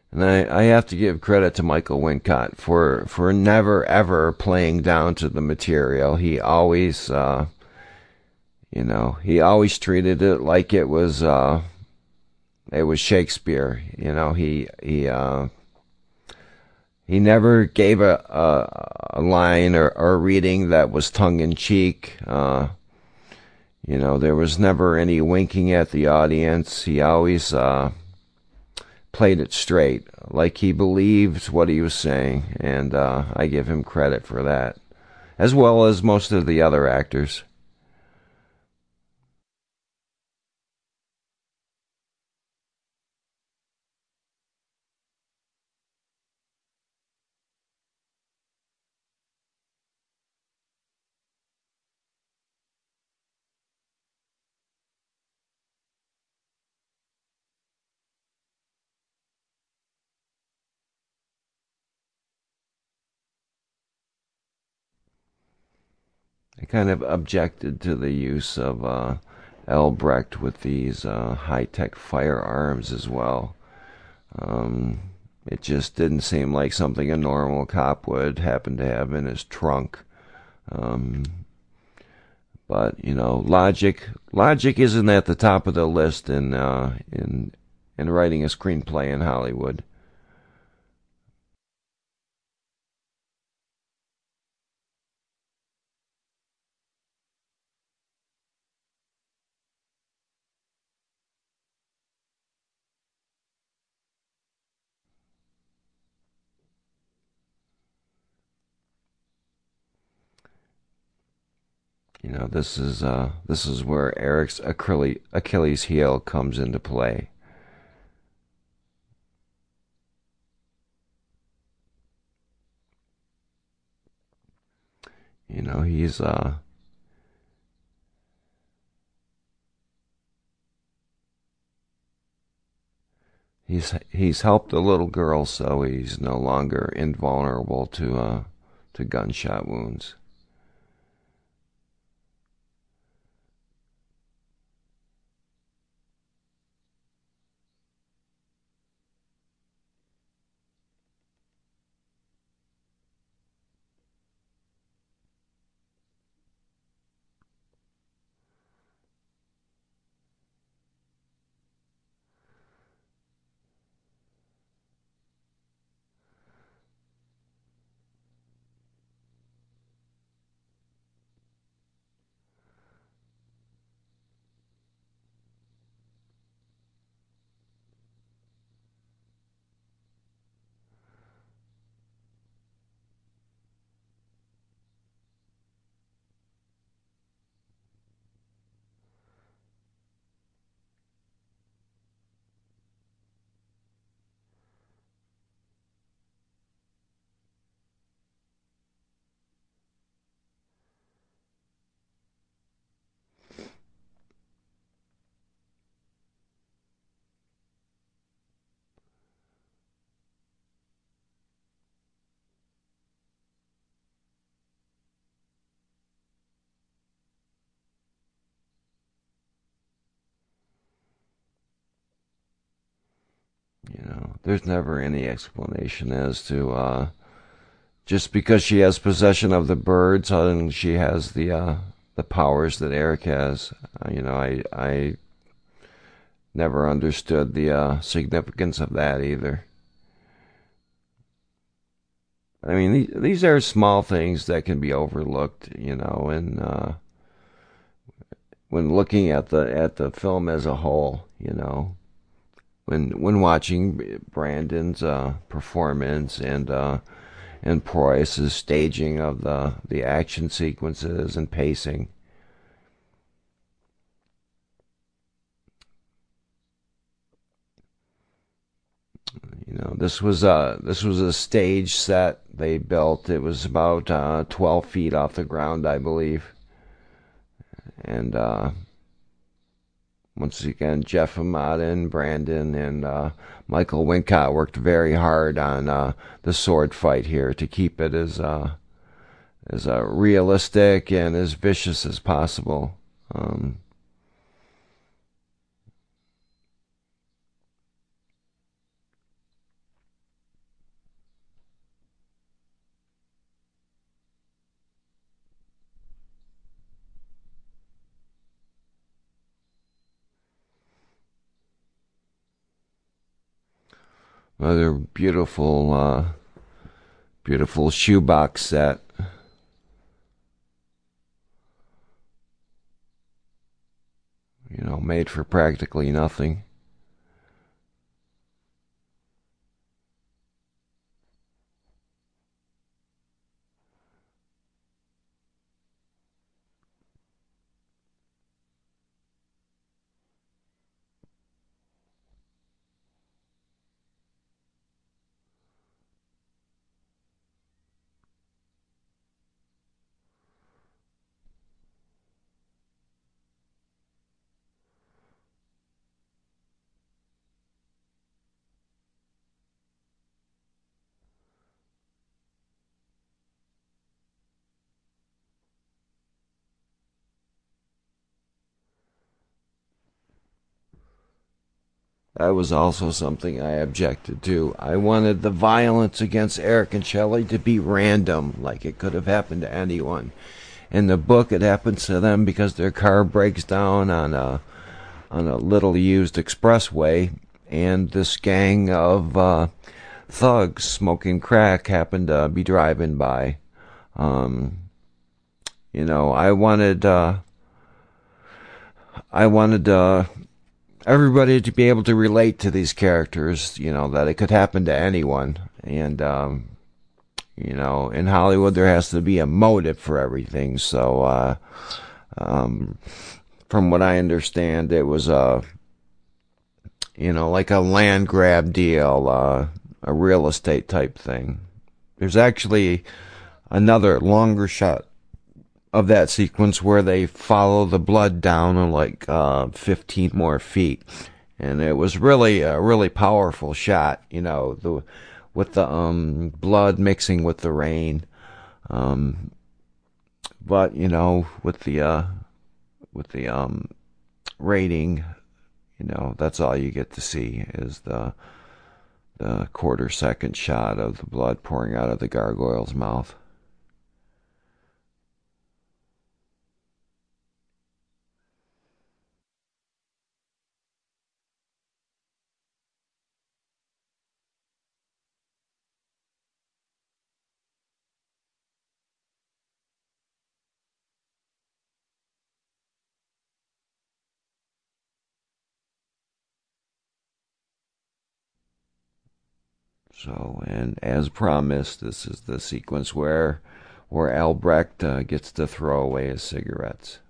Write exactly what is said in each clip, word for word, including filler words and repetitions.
And I, I have to give credit to Michael Wincott for, for never ever playing down to the material. He always, uh, you know, he always treated it like it was, uh, it was Shakespeare. You know, he he uh, he never gave a a, a line or, or a reading that was tongue in cheek. Uh, you know, there was never any winking at the audience. He always uh, played it straight, like he believed what he was saying, and uh, I give him credit for that, as well as most of the other actors. I kind of objected to the use of uh, Albrecht with these uh, high-tech firearms as well. Um, it just didn't seem like something a normal cop would happen to have in his trunk. Um, but you know, logic logic isn't at the top of the list in uh, in in writing a screenplay in Hollywood. You know, this is uh, this is where Eric's Achilles, Achilles heel comes into play. You know, he's uh, he's he's helped the little girl, so he's no longer invulnerable to uh, to gunshot wounds. You know, there's never any explanation as to uh, just because she has possession of the bird, suddenly she has the uh, the powers that Eric has. Uh, you know, I I never understood the uh, significance of that either. I mean, these, these are small things that can be overlooked, you know, and uh, when looking at the at the film as a whole, you know, when when watching Brandon's uh, performance and uh, and Preuss's staging of the the action sequences and pacing. You know, this was a this was a stage set they built. It was about uh, twelve feet off the ground, I believe. And uh, once again, Jeff Amata and Brandon and uh, Michael Wincott worked very hard on uh, the sword fight here to keep it as uh, as uh, realistic and as vicious as possible. Um, Another beautiful, uh, beautiful shoebox set. You know, made for practically nothing. That was also something I objected to. I wanted the violence against Eric and Shelley to be random, like it could have happened to anyone. In the book, it happens to them because their car breaks down on a on a little used expressway, and this gang of uh, thugs smoking crack happened to be driving by. Um, you know, I wanted uh, I wanted uh, everybody to be able to relate to these characters. You know, that it could happen to anyone, and um, you know, in Hollywood there has to be a motive for everything. So, uh, um, from what I understand, it was a you know like a land grab deal, uh, a real estate type thing. There's actually another longer shot of that sequence where they follow the blood down in like uh, fifteen more feet, and it was really a really powerful shot. You know, the with the um, blood mixing with the rain, um, but you know, with the uh, with the um, rating, you know, that's all you get to see is the the quarter second shot of the blood pouring out of the gargoyle's mouth. So, and as promised, this is the sequence where where Albrecht uh, gets to throw away his cigarettes.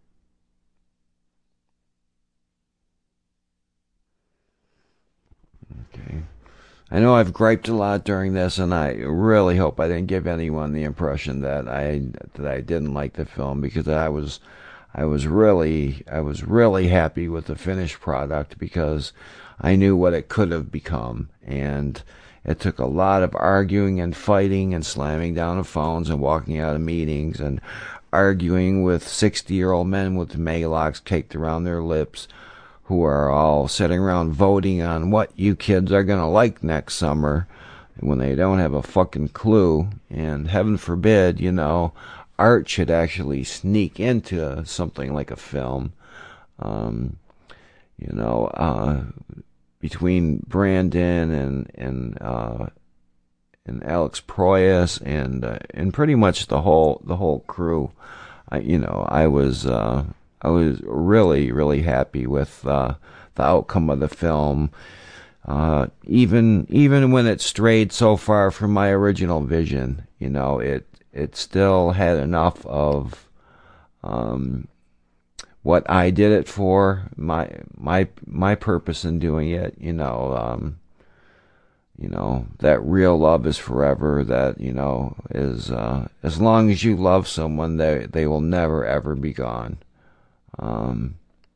Okay. I know I've griped a lot during this, and I really hope I didn't give anyone the impression that I that I didn't like the film, because I was I was really I was really happy with the finished product, because I knew what it could have become, and it took a lot of arguing and fighting and slamming down of phones and walking out of meetings and arguing with sixty-year-old men with Maalox caked around their lips, who are all sitting around voting on what you kids are going to like next summer when they don't have a fucking clue. And heaven forbid, you know, art should actually sneak into something like a film. Um, you know, uh, between Brandon and and uh, and Alex Proyas and uh, and pretty much the whole the whole crew, I, you know, I was uh, I was really really happy with uh, the outcome of the film. Uh, even even when it strayed so far from my original vision, you know, it it still had enough of um, what I did it for, my my my purpose in doing it. You know, um, you know that real love is forever. That you know is uh, as long as you love someone, they they will never ever be gone. Um,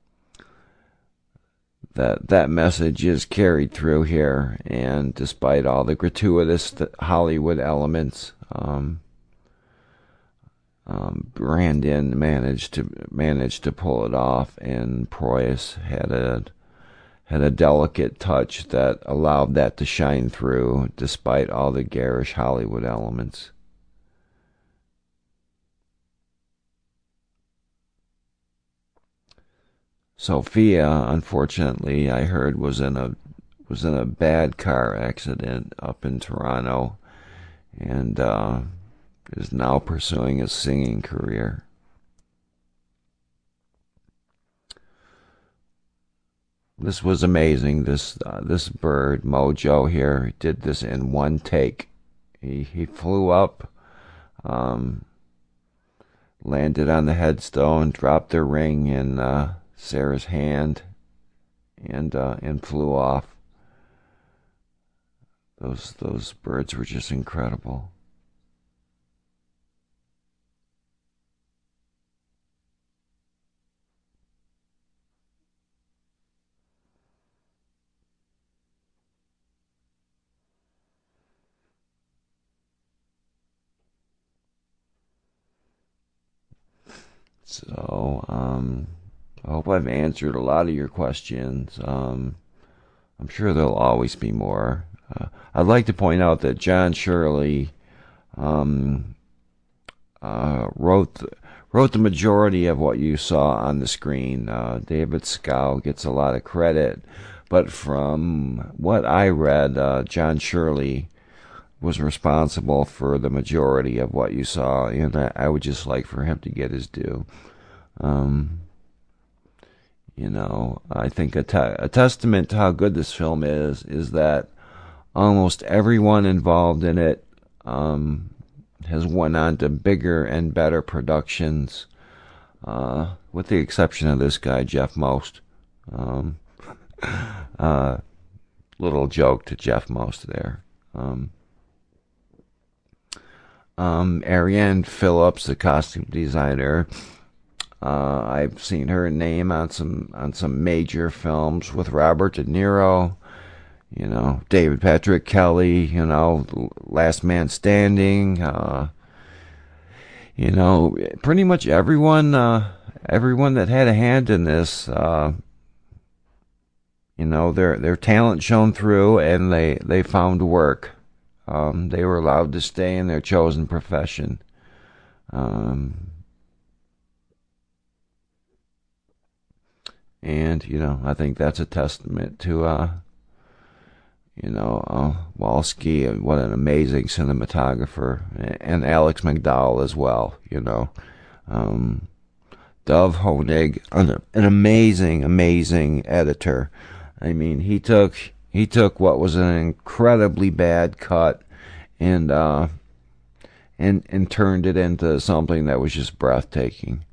that that message is carried through here, and despite all the gratuitous Hollywood elements, um, um, Brandon managed to managed to pull it off, and Proyas had a had a delicate touch that allowed that to shine through, despite all the garish Hollywood elements. Sophia, unfortunately, I heard was in a was in a bad car accident up in Toronto, and uh, is now pursuing a singing career. This was amazing. This uh, this bird, Mojo here, did this in one take. He he flew up, um, landed on the headstone, dropped the ring in uh, Sarah's hand, and uh, and flew off. Those those birds were just incredible. So, um, I hope I've answered a lot of your questions. Um, I'm sure there'll always be more. Uh, I'd like to point out that John Shirley um, uh, wrote the, wrote the majority of what you saw on the screen. Uh, David Scow gets a lot of credit, but from what I read, uh, John Shirley was responsible for the majority of what you saw, and I, I would just like for him to get his due. Um, you know, I think a, te- a testament to how good this film is is that almost everyone involved in it um, has went on to bigger and better productions, uh, with the exception of this guy, Jeff Most. Um, uh, little joke to Jeff Most there. Um, um, Ariane Phillips, the costume designer, uh, I've seen her name on some on some major films with Robert De Niro. You know, David Patrick Kelly, you know, Last Man Standing, uh, you know, pretty much everyone, uh, everyone that had a hand in this, uh, you know, their, their talent shone through and they, they found work. Um, they were allowed to stay in their chosen profession. Um, and, you know, I think that's a testament to, uh, You know, uh, Walski, what an amazing cinematographer, and Alex McDowell as well. You know, um, Dov Honig, an, an amazing, amazing editor. I mean, he took he took what was an incredibly bad cut and uh, and and turned it into something that was just breathtaking.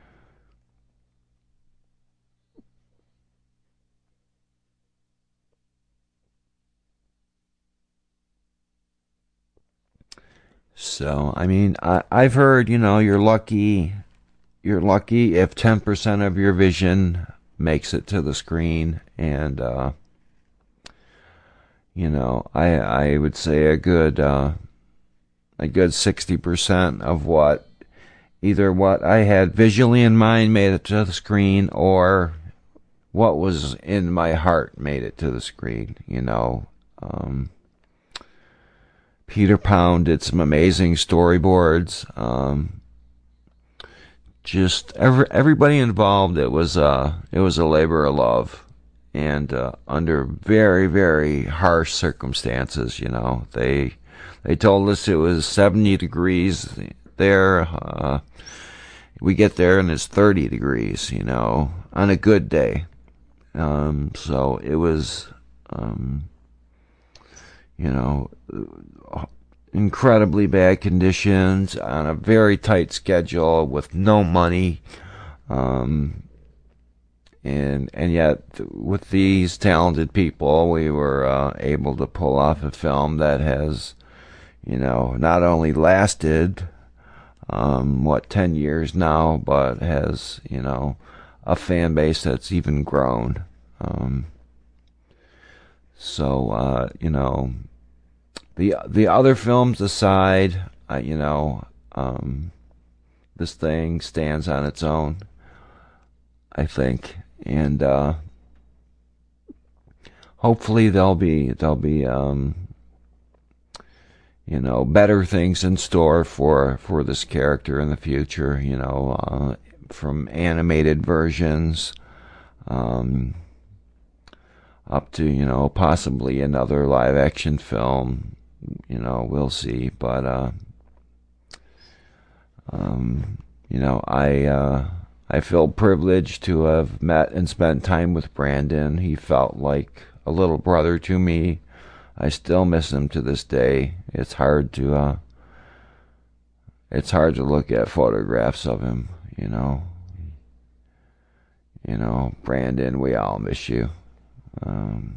So, I mean, I, I've heard, you know, you're lucky, you're lucky if ten percent of your vision makes it to the screen. And, uh, you know, I, I would say a good, uh, a good sixty percent of what, either what I had visually in mind made it to the screen or what was in my heart made it to the screen, you know. Um, Peter Pound did some amazing storyboards. Um, just every, everybody involved. It was uh, it was a labor of love, and uh, under very very harsh circumstances. You know, they they told us it was seventy degrees there. Uh, we get there and it's thirty degrees. You know, on a good day. Um, so it was. Um, you know, incredibly bad conditions on a very tight schedule with no money, um, and and yet with these talented people, we were uh, able to pull off a film that has, you know, not only lasted, um, what ten years now, but has, you know, a fan base that's even grown. Um, so uh, you know. The the other films aside, uh, you know, um, this thing stands on its own, I think, and uh, hopefully there'll be there'll be um, you know, better things in store for for this character in the future. You know, uh, from animated versions. Um, up to, you know, possibly another live action film. You know, we'll see. But, uh, um, you know, I, uh, I feel privileged to have met and spent time with Brandon. He felt like a little brother to me. I still miss him to this day. It's hard to, uh, it's hard to look at photographs of him, you know. You know, Brandon, we all miss you. Um,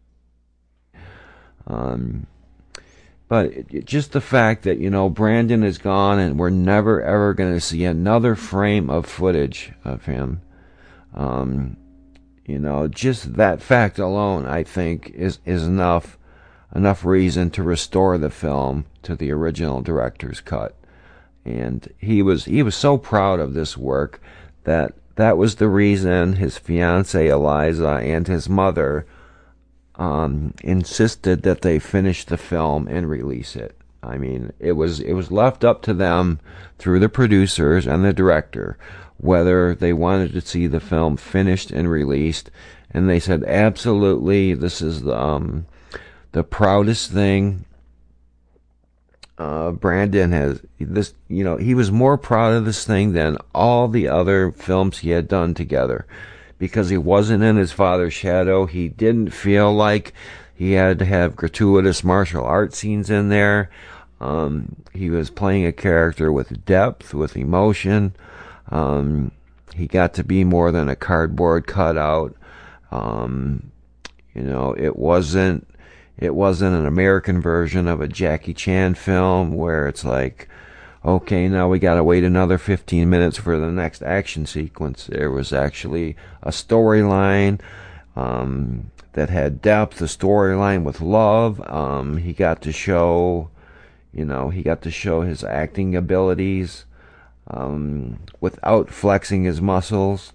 um, but it, it, just the fact that, you know, Brandon is gone and we're never ever going to see another frame of footage of him. Um, you know, just that fact alone, I think, is, is enough, enough reason to restore the film to the original director's cut. And he was, he was so proud of this work that that was the reason his fiancée Eliza and his mother um, insisted that they finish the film and release it. I mean, it was it was left up to them through the producers and the director whether they wanted to see the film finished and released, and they said absolutely. This is the um, the proudest thing. Uh, Brandon has this, you know, he was more proud of this thing than all the other films he had done together, because he wasn't in his father's shadow. He didn't feel like he had to have gratuitous martial arts scenes in there. Um, he was playing a character with depth, with emotion. Um, he got to be more than a cardboard cutout. Um, you know, it wasn't, It wasn't an American version of a Jackie Chan film where it's like, okay, now we gotta wait another fifteen minutes for the next action sequence. There was actually a storyline um, that had depth, a storyline with love. Um, he got to show, you know, he got to show his acting abilities um, without flexing his muscles.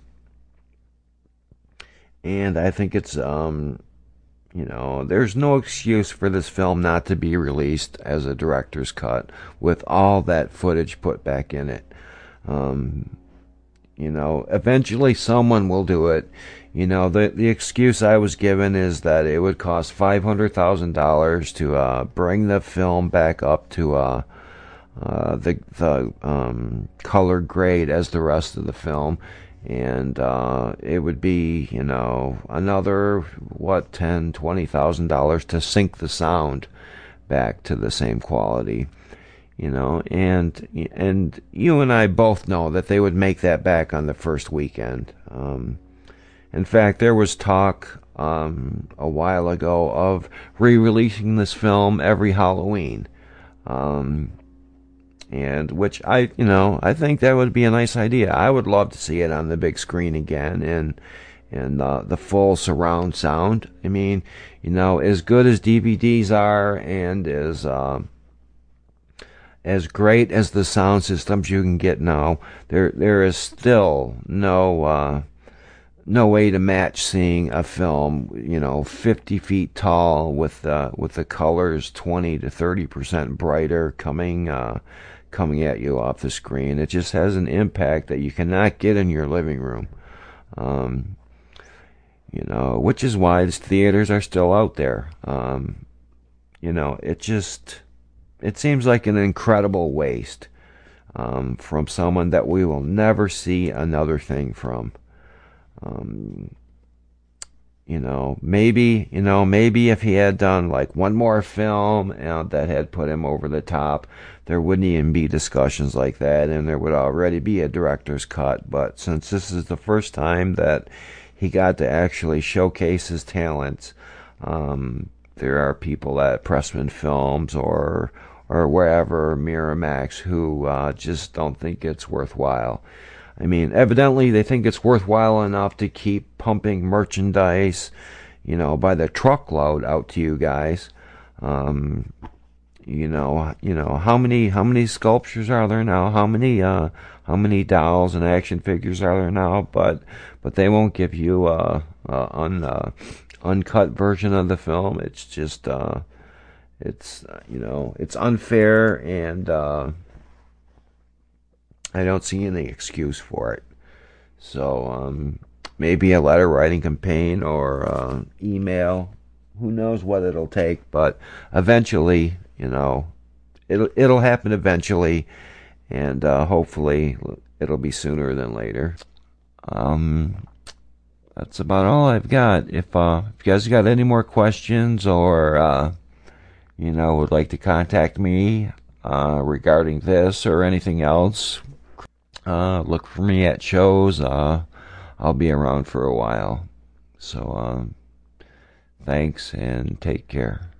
And I think it's, um, you know, there's no excuse for this film not to be released as a director's cut with all that footage put back in it. Um, you know, eventually someone will do it. You know, the the excuse I was given is that it would cost five hundred thousand dollars to uh, bring the film back up to uh, uh, the the um, color grade as the rest of the film. And uh, it would be, you know, another, what, ten, twenty thousand dollars to sync the sound back to the same quality, you know. And and you and I both know that they would make that back on the first weekend. Um, in fact, there was talk um, a while ago of re-releasing this film every Halloween. Um, And which I, you know, I think that would be a nice idea. I would love to see it on the big screen again, and and uh, the full surround sound. I mean, you know, as good as D V Ds are, and as uh, as great as the sound systems you can get now, there there is still no uh, no way to match seeing a film, you know, fifty feet tall with uh, with the colors twenty to thirty percent brighter coming. Uh, coming at you off the screen. It just has an impact that you cannot get in your living room. Um, you know, which is why these theaters are still out there. Um, you know, it just, it seems like an incredible waste um, from someone that we will never see another thing from. Um, You know, maybe, you know, maybe if he had done like one more film, you know, that had put him over the top, there wouldn't even be discussions like that, and there would already be a director's cut. But since this is the first time that he got to actually showcase his talents, um, there are people at Pressman Films or or wherever, Miramax, who uh, just don't think it's worthwhile. I mean, evidently they think it's worthwhile enough to keep pumping merchandise, you know, by the truckload out to you guys. Um, you know, you know how many how many sculptures are there now? How many uh, how many dolls and action figures are there now? But but they won't give you a, a un, uh, uncut version of the film. It's just uh, it's uh, you know it's unfair, and uh, I don't see any excuse for it. So, um, maybe a letter writing campaign or uh, email. Who knows what it'll take, but eventually, you know, it'll it'll happen eventually, and uh, hopefully it'll be sooner than later. Um, that's about all I've got. If uh, if you guys got any more questions or uh, you know would like to contact me uh, regarding this or anything else, uh, look for me at shows. Uh, I'll be around for a while. So, um, thanks and take care.